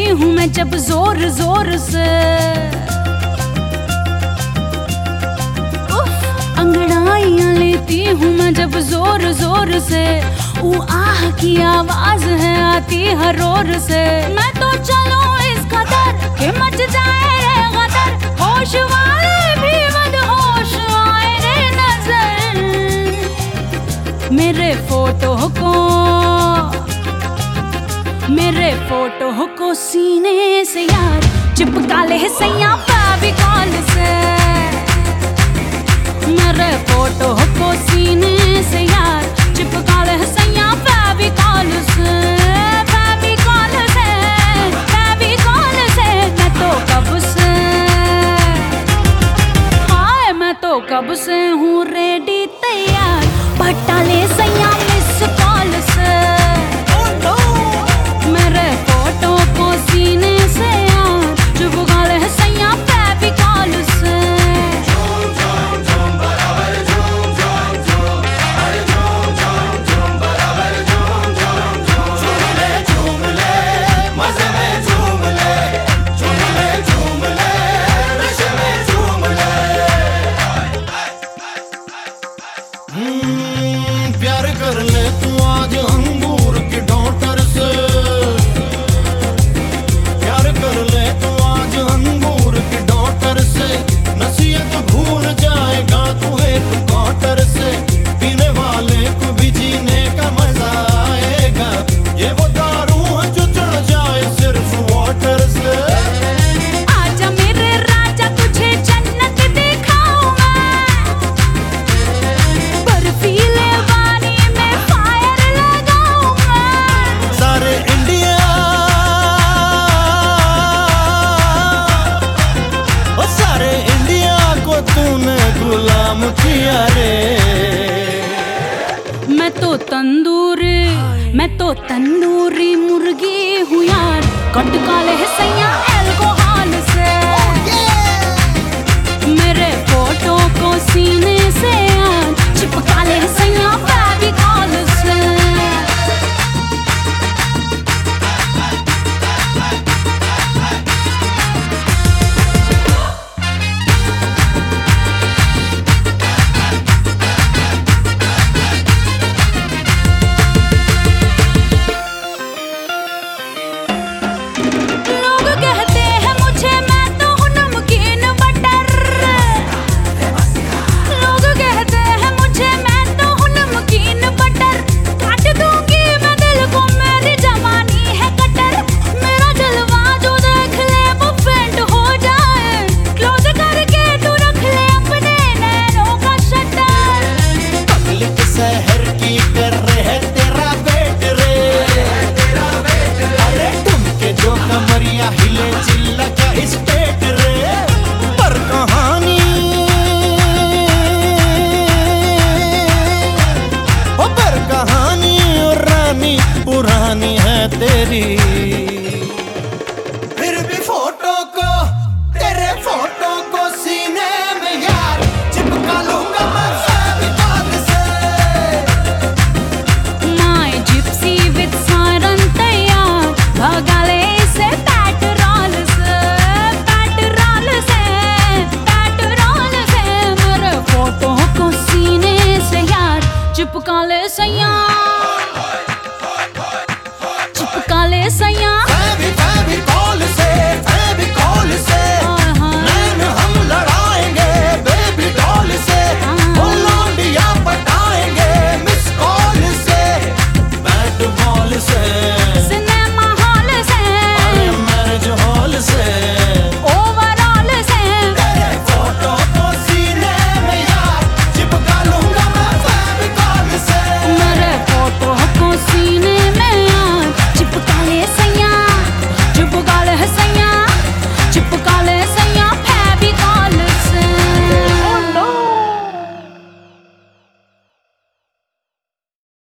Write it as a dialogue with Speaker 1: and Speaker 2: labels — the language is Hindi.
Speaker 1: हूँ मैं जब जोर जोर से, अंगड़ाइयाँ लेती हूँ मैं जब जोर जोर से। वो आह की आवाज है आती हर ओर से। मैं तो चलूं इस कदर कि मच जाए रे गदर, होश वाले भी मदहोश आए रे नजर। मेरे फोटो को सीने से यार चिपका ले सैया फेविकॉल से। मेरे फोटो को सीने से यार चिपका ले सैया फेविकॉल से। फेविकॉल से, फेविकॉल से। मैं तो कब से हूँ रेडी तैयार, पटा ले सैया मिस कॉल से। मेरे फोटो को सीने से यार चिपका ले सैया फेविकॉल से।
Speaker 2: प्यार कर ले तू आज अंगूर की डॉटर से। प्यार कर ले तू आज अंगूर की डॉटर से। नसीहत भूल जाएगा तू एक क्वार्टर से। पीने वाले को भी जीने का मजा आएगा। ये वो दारू है जो चढ़ जाए सिर्फ वाटर से।
Speaker 1: आजा मेरे राजा तुझे जन्नत दिखाऊं मैं, बर्फीले पानी में फायर लगाऊं मैं।
Speaker 2: सारे इंडिया ओ सारे इंडिया को तूने गुलाम किया रे।
Speaker 1: मैं तो तंदूरी मुर्गी हूँ यार, कटका ले सैया अल्कोहल से। मेरे फोटो को सीने से यार चिपका ले सैया फेविकॉल से।
Speaker 2: शहर की कर रहे तेरा वेट रे। अरे तुम के जो कमरिया हिले चिल्ला का स्टेट रे। पर कहानी और रानी पुरानी है तेरी। फिर भी तेरे फोटो को सीने में यार चिपका लूंगा मैं।
Speaker 1: चिपका ले सैया